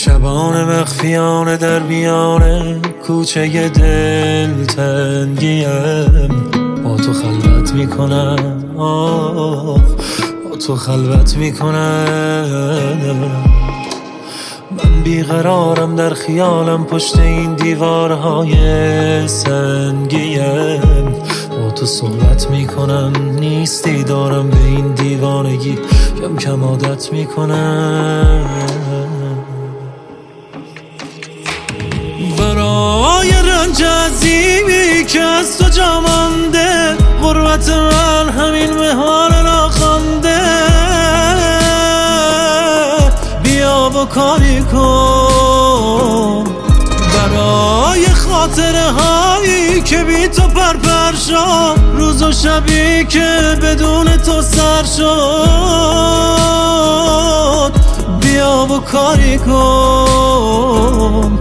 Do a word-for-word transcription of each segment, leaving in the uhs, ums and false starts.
شبان مخفیانه در میانه کوچه دل تنگیم، با تو خلوت میکنم، آه با تو خلوت میکنم. من بیقرارم در خیالم پشت این دیوارهای سنگیم، با تو صحبت میکنم، نیستی دارم به این دیوانگی، کم کم عادت میکنم. برای رنج عظیمی که از تو جا مانده، غربت من همین مهار ناخوانده. بیا و کاری کن برای خاطره هایی که بی تو پرپر شد، روز و شبی که بدون تو سر شد. بیا و کاری کن.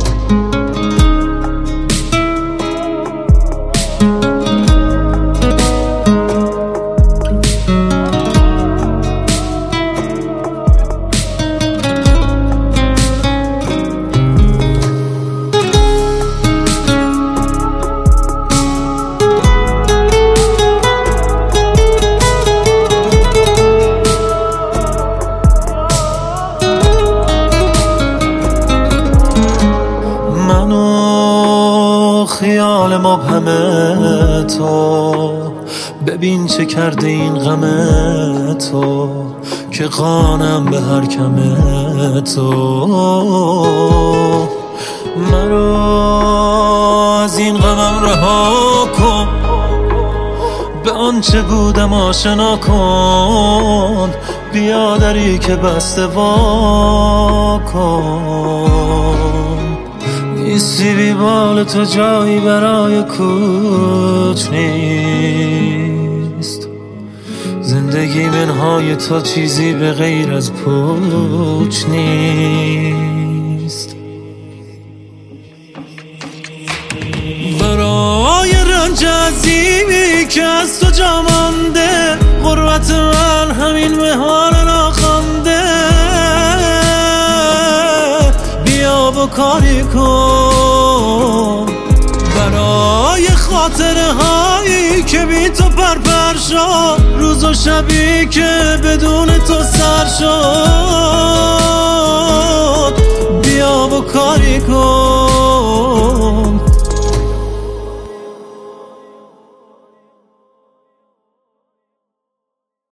خیال مبهم تو، ببین چه کرده این غم تو، که قانم به هر کم تو. منو از این غمم رها کن، به آنچه بودم آشنا کن. بیا دری که بسته وا کن. نیستی بی بال تو جایی برای کوچ نیست، زندگی منهای تو چیزی به غیر از پوچ نیست. برای رنج عظیمی که از تو جا مانده، غربت من همین مهار ناخوانده. بیا و کاری کن برای خاطره هایی که بی تو پرپر شد، روز و شبی که بدون تو سر شد. بیا و کاری کن.